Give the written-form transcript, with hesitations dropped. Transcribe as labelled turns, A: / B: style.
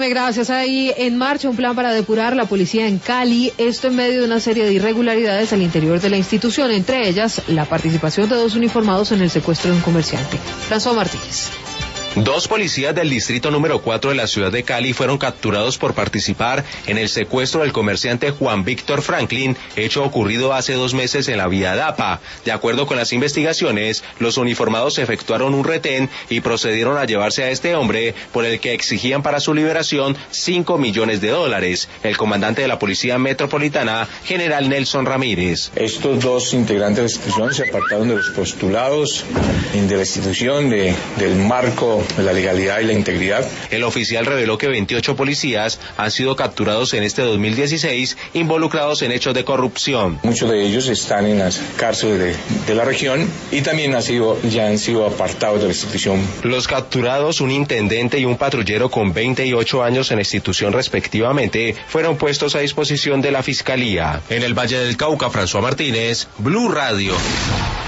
A: Gracias. Hay en marcha un plan para depurar la policía en Cali, esto en medio de una serie de irregularidades al interior de la institución, entre ellas la participación de 2 uniformados en el secuestro de un comerciante. François Martínez.
B: 2 policías del distrito número 4 de la ciudad de Cali fueron capturados por participar en el secuestro del comerciante Juan Víctor Franklin, hecho ocurrido hace 2 meses en la vía Dapa. De acuerdo con las investigaciones, los uniformados efectuaron un retén y procedieron a llevarse a este hombre, por el que exigían para su liberación $5 millones. El comandante de la Policía Metropolitana, general Nelson Ramírez.
C: Estos 2 integrantes de la institución se apartaron de los postulados de la institución, del marco de la legalidad y la integridad.
B: El oficial reveló que 28 policías han sido capturados en este 2016 involucrados en hechos de corrupción.
C: Muchos de ellos están en las cárceles de la región y también ya han sido apartados de la institución.
B: Los capturados, un intendente y un patrullero con 28 años en la institución respectivamente, fueron puestos a disposición de la Fiscalía. En el Valle del Cauca, François Martínez, Blue Radio.